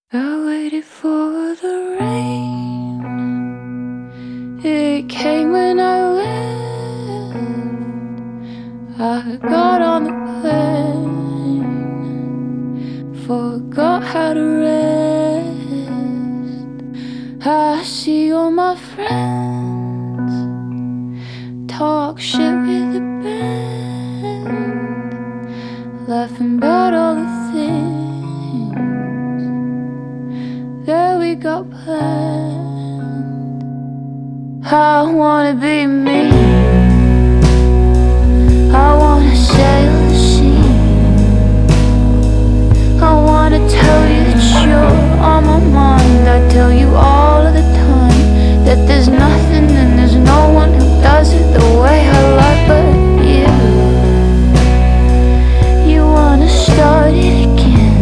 I waited for the rain. It came when I left. I got on the plane, forgot how to rest. I see all my friends talk shit with the band, laughing about all the things that we got planned. I wanna be me, I wanna sail the sea, I wanna tell you that you're on my mind. I tell you all of the time that there's nothing and there's no one who does it the way I like but you wanna start it again,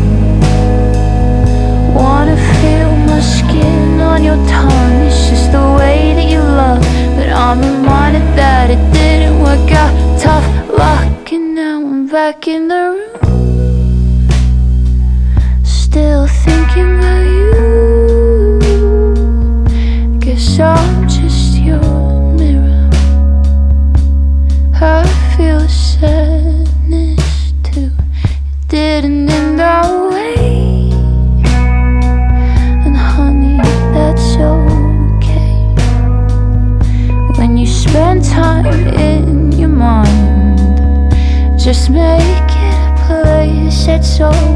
wanna feel my skin on your tongue. It's just the way that you love, but I'm reminded that it didn't work out. Tough luck, and now I'm back in the room, still thinking about you. Guess I'm just your mirror. I feel the sadness too. It didn't end our way, and honey, that's okay. When you spend time in your mind, just make it a place that's so